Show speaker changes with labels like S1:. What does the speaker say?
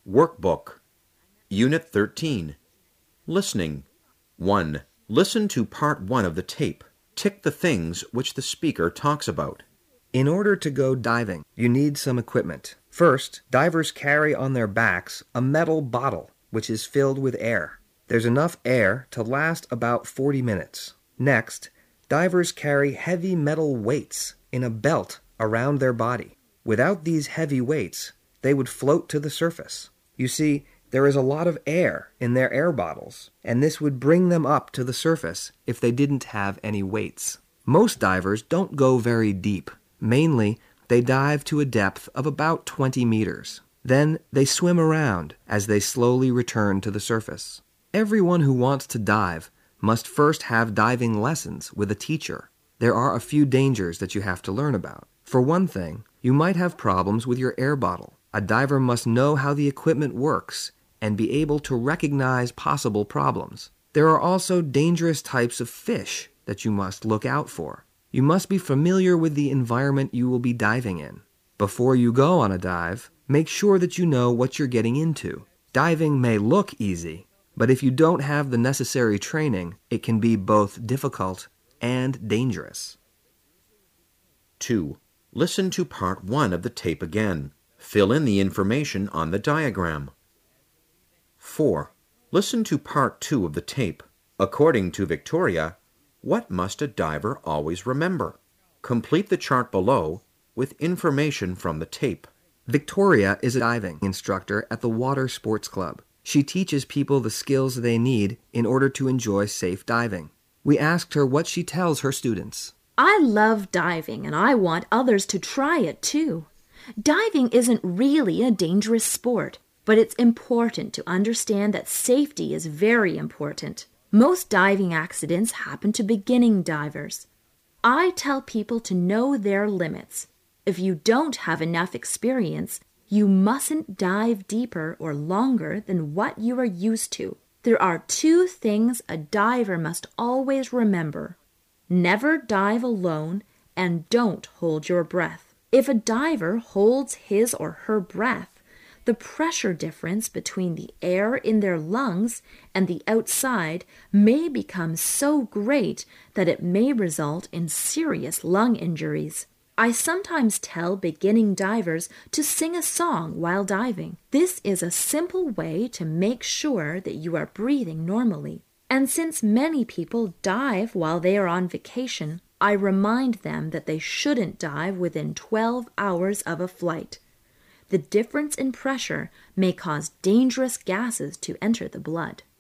S1: Workbook, Unit 13. Listening. 1. Listen to Part 1 of the tape. Tick the things which the speaker talks about.
S2: In order to go diving, you need some equipment. First, divers carry on their backs a metal bottle, which is filled with air. There's enough air to last about 40 minutes. Next, divers carry heavy metal weights in a belt around their body. Without these heavy weights, they would float to the surface. You see, there is a lot of air in their air bottles, and this would bring them up to the surface if they didn't have any weights. Most divers don't go very deep. Mainly, they dive to a depth of about 20 meters. Then they swim around as they slowly return to the surface. Everyone who wants to dive must first have diving lessons with a teacher. There are a few dangers that you have to learn about. For one thing, you might have problems with your air bottle. A diver must know how the equipment works and be able to recognize possible problems. There are also dangerous types of fish that you must look out for. You must be familiar with the environment you will be diving in. Before you go on a dive, make sure that you know what you're getting into. Diving may look easy, but if you don't have the necessary training, it can be both difficult and dangerous.
S1: 2. Listen to Part 1 of the tape again. Fill in the information on the diagram. 4. Listen to Part 2 of the tape. According to Victoria, what must a diver always remember? Complete the chart below with information from the tape.
S2: Victoria is a diving instructor at the Water Sports Club. She teaches people the skills they need in order to enjoy safe diving. We asked her what she tells her students.
S3: I love diving and I want others to try it too. Diving isn't really a dangerous sport, but it's important to understand that safety is very important. Most diving accidents happen to beginning divers. I tell people to know their limits. If you don't have enough experience, you mustn't dive deeper or longer than what you are used to. There are 2 things a diver must always remember. Never dive alone and don't hold your breath. If a diver holds his or her breath, the pressure difference between the air in their lungs and the outside may become so great that it may result in serious lung injuries. I sometimes tell beginning divers to sing a song while diving. This is a simple way to make sure that you are breathing normally. And since many people dive while they are on vacation, I remind them that they shouldn't dive within 12 hours of a flight. The difference in pressure may cause dangerous gases to enter the blood.